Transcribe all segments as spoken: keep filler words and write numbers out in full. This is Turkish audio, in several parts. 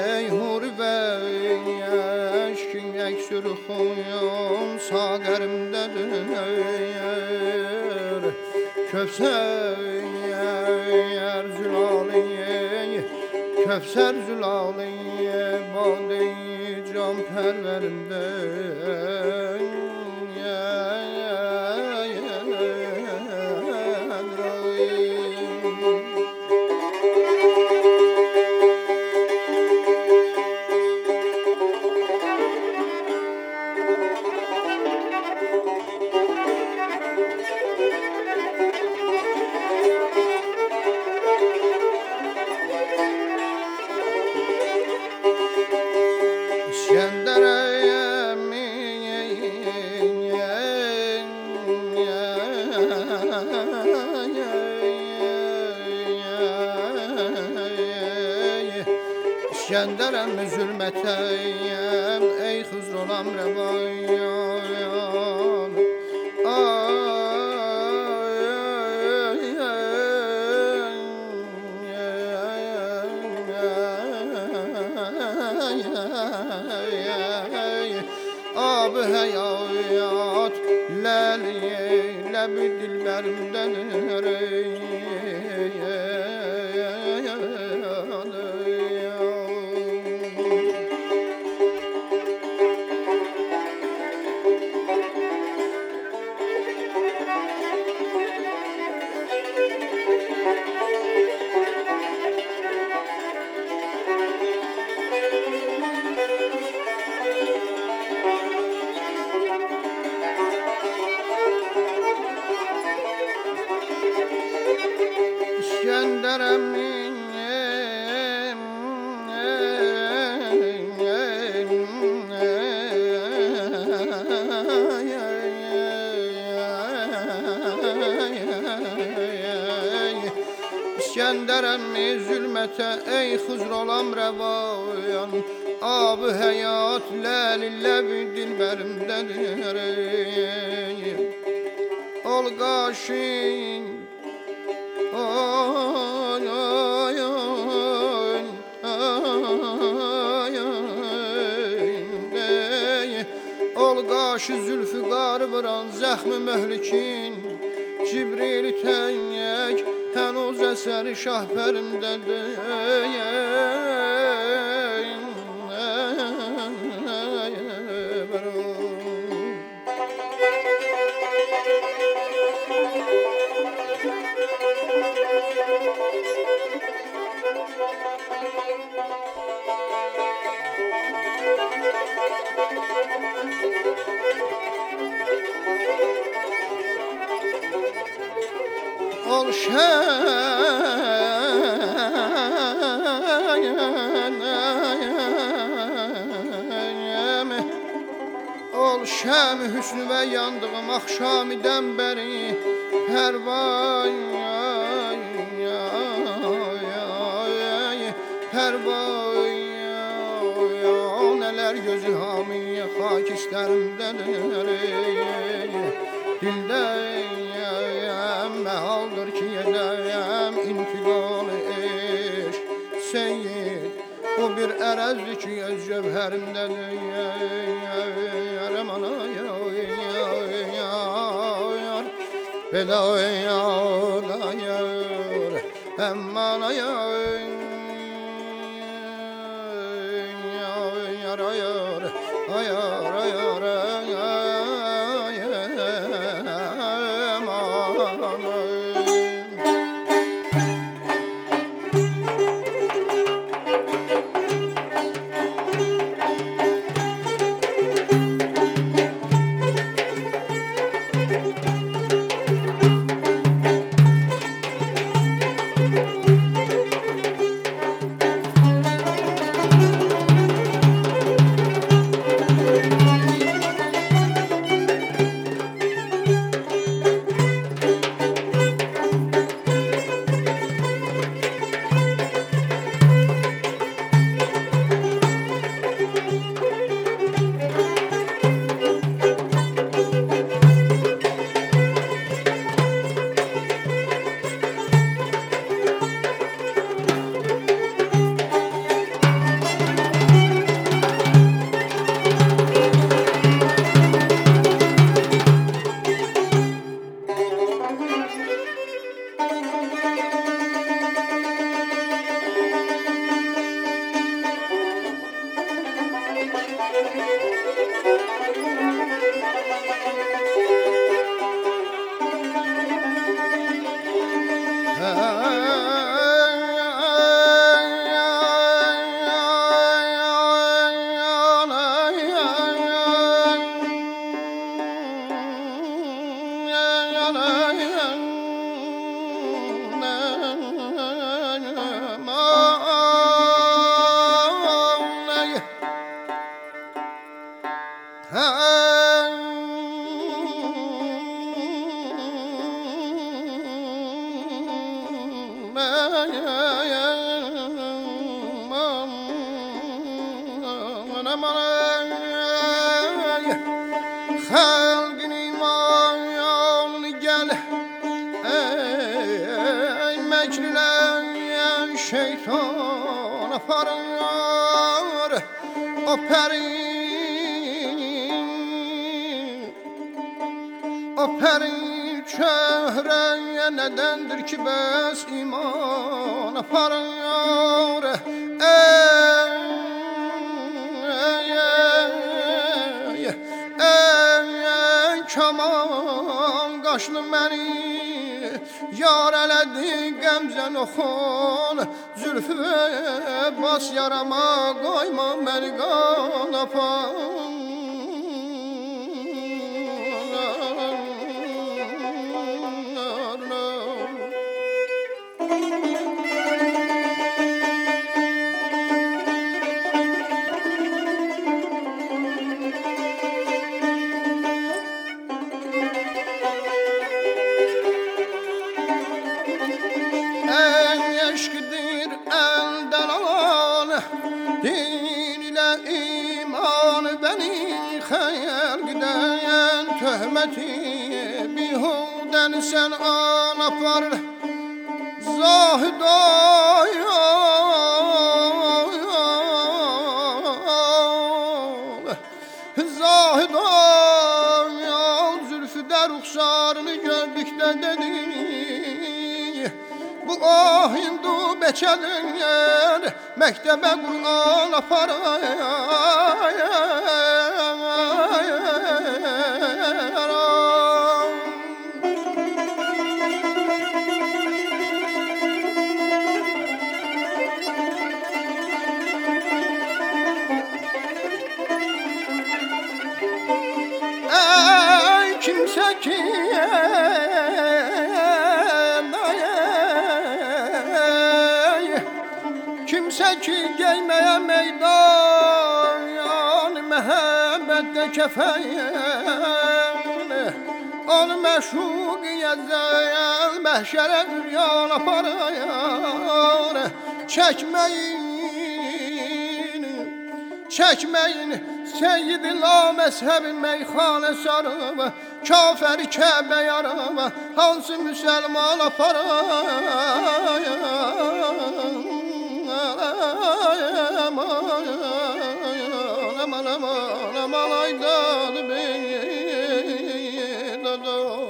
ey hurbeş Eksür huyum saderimdedir Köfser zülaliye Köfser zülaliye Bade-i can perverimden İskenderem zulmeteyem ey Hızrolam revayan Ab-ı hayat leliye lebi dilberimden İskenderem İskenderem zulmete ey Hızrolam revayan Ab-ı hayat lelille dilberimdedir Ol kaşin Ay ay ay ay ay Ol qaşı zülfü qarıbıran zəxmi məhlikin Cibril tənyək hənuz əsəri şahbərimdədir Ol şəm Ol şəm hüsnü və yandığım axşamidən bəri Pərvay Pərvay Nələr gözü hamiyə xak istərimdədir Dildəyəm məhaldır ki yedəyəm intiqal eş Seyyid bu bir ərəzdir ki öz cövhərimdədir Yərəm ana yar Belə yar yar Əmmana yar Yar yar Ayar ayar Halkın imanını gel ey mecliler şeytan aparır o peri o peri çöhreye nedendir ki bes iman aparır ey kaman qaşlı məni yar elədi qəmzən oxun zülfü bas yarama qoyma məni qan apan din ile iman beni hayal giden töhmeti bihuden sen an apar zahid oy zahid oy zülfü de ruhsarını gördükte dedi bu ah hindu beçedin yer mektebe Kur'an aparar ey kimse ki kimse ki giymeye meydan yani mehabbette kefen onu meşhur yezel mehşere üryan aparar çekmeyin çekmeyin Seyyid-i la mezhebi meyhane sarıma kaferi Kəbə yarıma hansı Müslüman aparar aman aman aman aman aydan beni dodo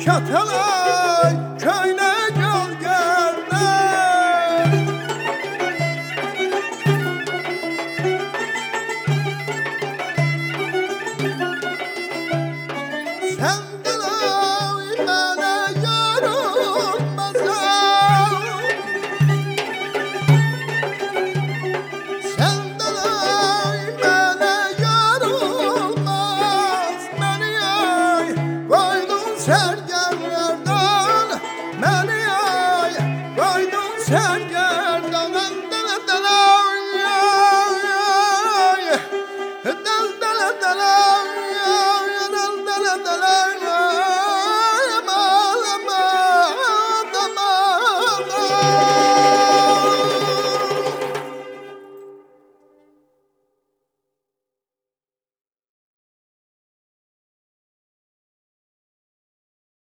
Katalay köyüne gel gelme. Senden ay bana yarılmaz. Senden ay bana yarılmaz. Beni ay koydun sen